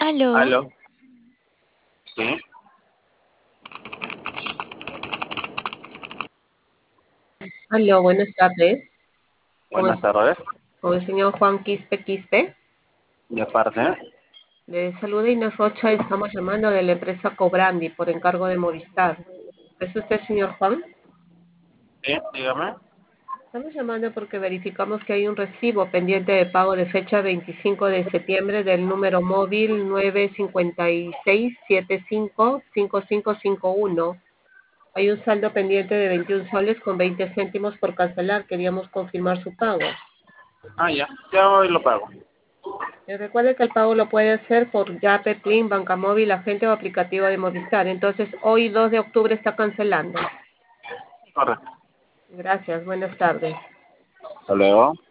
Aló, Aló, sí, Aló, buenas tardes. Con el, buenas tardes. con el señor Juan Quispe Quispe. De parte, Le saluda Inés Rocha, estamos llamando de la empresa Cobrandi por encargo de Movistar. ¿Es usted el señor Juan? sí, dígame. Estamos llamando porque verificamos que hay un recibo pendiente de pago de fecha 25 de septiembre del número móvil 956755551. Hay un saldo pendiente de 21 soles con 20 céntimos por cancelar. Queríamos confirmar su pago. Ya hoy lo pago. Recuerde que el pago lo puede hacer por Yape, Plin, Banca Móvil, agente o aplicativo de Movistar. Entonces, hoy 2 de octubre está cancelando. Correcto. Gracias, buenas tardes. Hasta luego.